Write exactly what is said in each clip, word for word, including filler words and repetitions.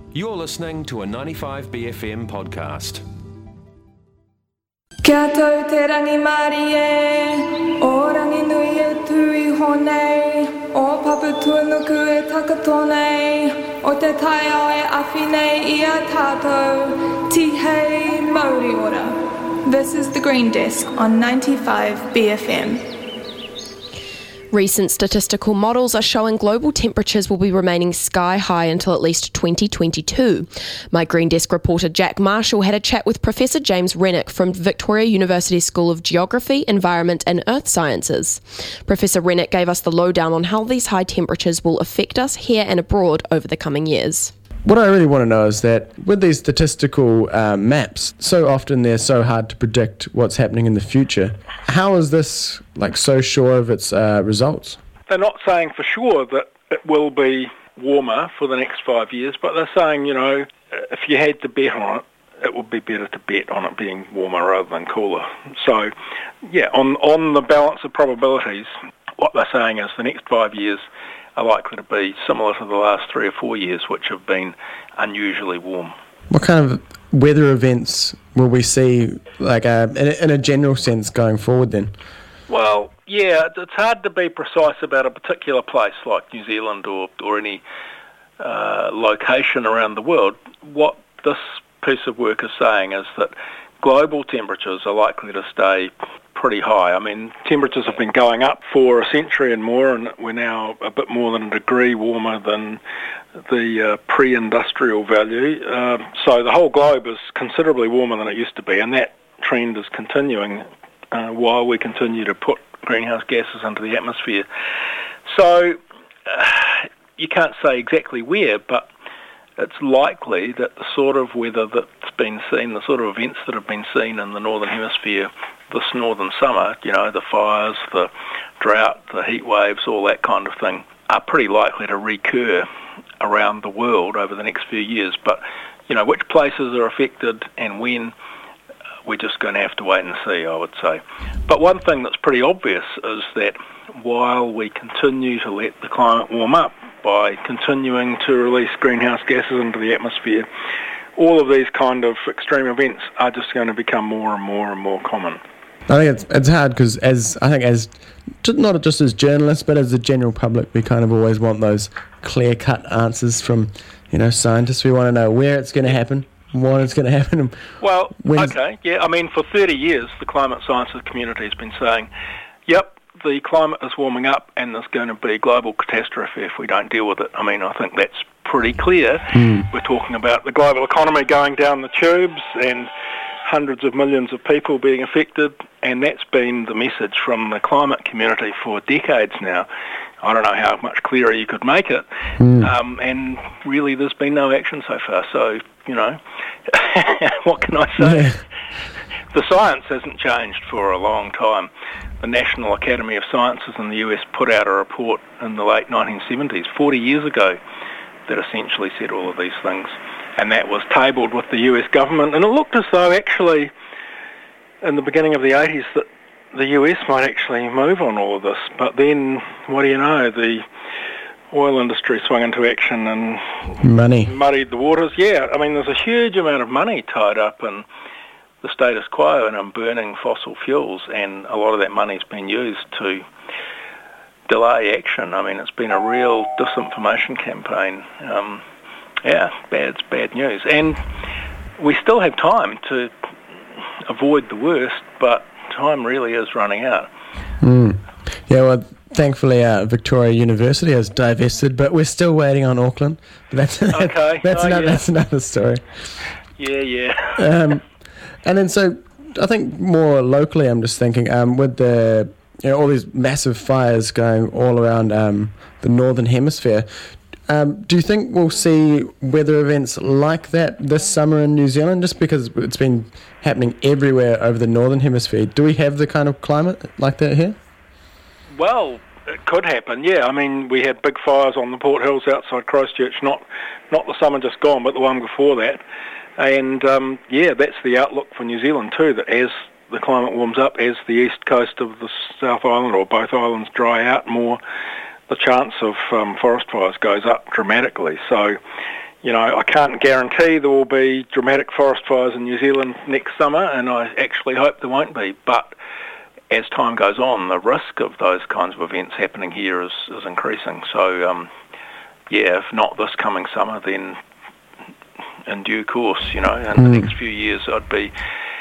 You're listening to a ninety-five B F M podcast. Kia tau te rangi Māori e, o rangi nui e tui honei, o papu tuanuku e takatonei, o te taiao e awhinei i a tātou, tihei Māori ora. This is The Green Desk on ninety-five B F M. Recent statistical models are showing global temperatures will be remaining sky high until at least twenty twenty-two. My Green Desk reporter Jack Marshall had a chat with Professor James Rennick from Victoria University School of Geography, Environment and Earth Sciences. Professor Rennick gave us the lowdown on how these high temperatures will affect us here and abroad over the coming years. What I really want to know is that with these statistical uh, maps, so often they're so hard to predict what's happening in the future. How is this like so sure of its uh, results? They're not saying for sure that it will be warmer for the next five years, but they're saying, you know, if you had to bet on it, it would be better to bet on it being warmer rather than cooler. So, yeah, on, on the balance of probabilities, what they're saying is the next five years are likely to be similar to the last three or four years, which have been unusually warm. What kind of weather events will we see, like uh, in, a, in a general sense, going forward then? Well, yeah, it's hard to be precise about a particular place like New Zealand or, or any uh, location around the world. What this piece of work is saying is that global temperatures are likely to stay pretty high. I mean, temperatures have been going up for a century and more, and we're now a bit more than a degree warmer than the uh, pre-industrial value. Uh, so the whole globe is considerably warmer than it used to be, and that trend is continuing uh, while we continue to put greenhouse gases into the atmosphere. So uh, you can't say exactly where, but it's likely that the sort of weather that's been seen, the sort of events that have been seen in the Northern Hemisphere this northern summer, you know, the fires, the drought, the heat waves, all that kind of thing, are pretty likely to recur around the world over the next few years. But, you know, which places are affected and when, we're just going to have to wait and see, I would say. But one thing that's pretty obvious is that while we continue to let the climate warm up by continuing to release greenhouse gases into the atmosphere, all of these kind of extreme events are just going to become more and more and more common. I think it's it's hard because as I think as not just as journalists but as the general public, we kind of always want those clear-cut answers from, you know, scientists. We want to know where it's going to happen, when it's going to happen. And well, okay, yeah. I mean, for thirty years, the climate sciences community has been saying, "Yep, the climate is warming up, and there's going to be a global catastrophe if we don't deal with it." I mean, I think that's pretty clear. Mm. We're talking about the global economy going down the tubes and hundreds of millions of people being affected, and that's been the message from the climate community for decades now. I don't know how much clearer you could make it, mm. um, and really there's been no action so far, so, you know, what can I say? Yeah. The science hasn't changed for a long time. The National Academy of Sciences in the U S put out a report in the late nineteen seventies, forty years ago, that essentially said all of these things. And that was tabled with the U S government. And it looked as though actually in the beginning of the eighties that the U S might actually move on all of this. But then, what do you know, the oil industry swung into action and money muddied the waters. Yeah, I mean, there's a huge amount of money tied up in the status quo and in burning fossil fuels, and a lot of that money's been used to delay action. I mean, it's been a real disinformation campaign. Um, yeah, bad, it's bad news. And we still have time to avoid the worst, but time really is running out. Mm. Yeah, well, thankfully uh, Victoria University has divested, but we're still waiting on Auckland. That's, okay. that's, oh, another, yeah. that's another story. Yeah, yeah. um, and then so I think more locally, I'm just thinking, um, with the you know, all these massive fires going all around um, the Northern Hemisphere, Um, do you think we'll see weather events like that this summer in New Zealand, just because it's been happening everywhere over the Northern Hemisphere? Do we have the kind of climate like that here? Well, it could happen, yeah. I mean, we had big fires on the Port Hills outside Christchurch, not not the summer just gone, but the one before that. And, um, yeah, that's the outlook for New Zealand too, that as the climate warms up, as the east coast of the South Island or both islands dry out more, the chance of um, forest fires goes up dramatically. So, you know, I can't guarantee there will be dramatic forest fires in New Zealand next summer, and I actually hope there won't be. But as time goes on, the risk of those kinds of events happening here is, is increasing. So, um, yeah, if not this coming summer, then in due course, you know, in mm. the next few years, I'd be,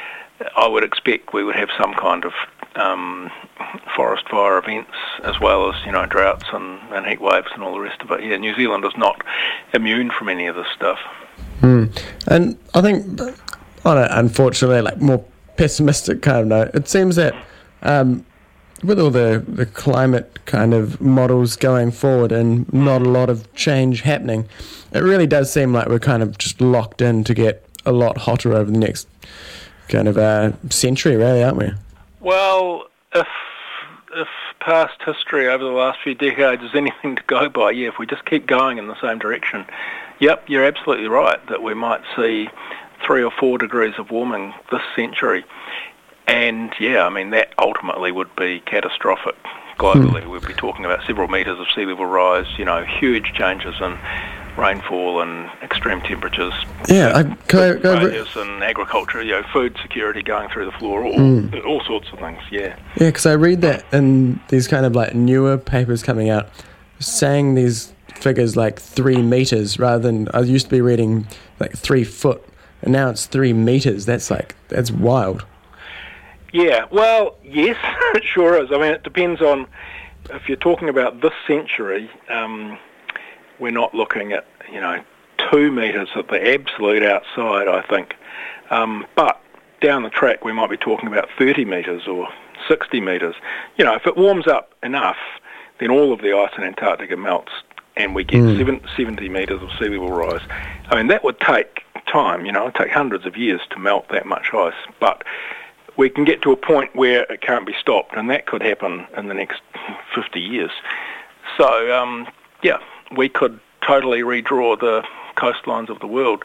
I would expect we would have some kind of um, forest fire events, as well as, you know, droughts and, and heat waves and all the rest of it. Yeah, New Zealand is not immune from any of this stuff. Mm. And I think, on an unfortunately, like more pessimistic kind of note, it seems that um, with all the, the climate kind of models going forward and not a lot of change happening, it really does seem like we're kind of just locked in to get a lot hotter over the next kind of uh, century, really, aren't we? Well, if if past history over the last few decades is anything to go by, yeah, if we just keep going in the same direction, yep, you're absolutely right that we might see three or four degrees of warming this century. And, yeah, I mean, that ultimately would be catastrophic globally. Hmm. We'd be talking about several metres of sea level rise, you know, huge changes in rainfall and extreme temperatures. Yeah, I, can I, can failures I, and agriculture, you know, food security going through the floor, all, mm. all sorts of things, yeah. Yeah, because I read that in these kind of like newer papers coming out, saying these figures like three metres rather than, I used to be reading like three foot, and now it's three metres. That's like, that's wild. Yeah, well, yes, it sure is. I mean, it depends on, if you're talking about this century, um, we're not looking at, you know, two metres at the absolute outside, I think. Um, but down the track, we might be talking about thirty metres or sixty metres. You know, if it warms up enough, then all of the ice in Antarctica melts and we get mm. seven, seventy metres of sea level rise. I mean, that would take time, you know, it would take hundreds of years to melt that much ice. But we can get to a point where it can't be stopped, and that could happen in the next fifty years. So, um, yeah, we could totally redraw the coastlines of the world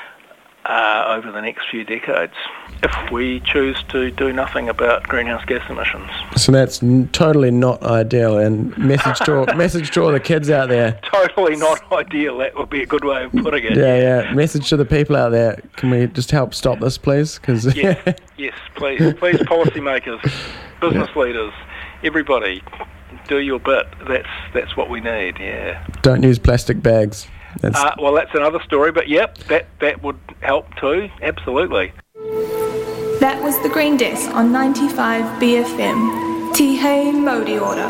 uh, over the next few decades if we choose to do nothing about greenhouse gas emissions. So that's n- totally not ideal, and message to message to all the kids out there. Totally not ideal. That would be a good way of putting it. Yeah, yeah. Message to the people out there. Can we just help stop this, please? Cause yes, yes, please, please, policymakers, business yeah. leaders, everybody. Do your bit. That's that's what we need. Yeah. Don't use plastic bags. That's uh, well, that's another story. But yep, that that would help too. Absolutely. That was the Green Desk on ninety-five B F M. Tihei Modi Order.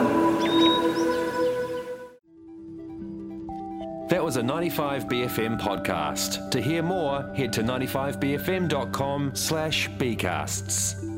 That was a ninety-five B F M podcast. To hear more, head to ninety-five b f m dot com slash bcasts.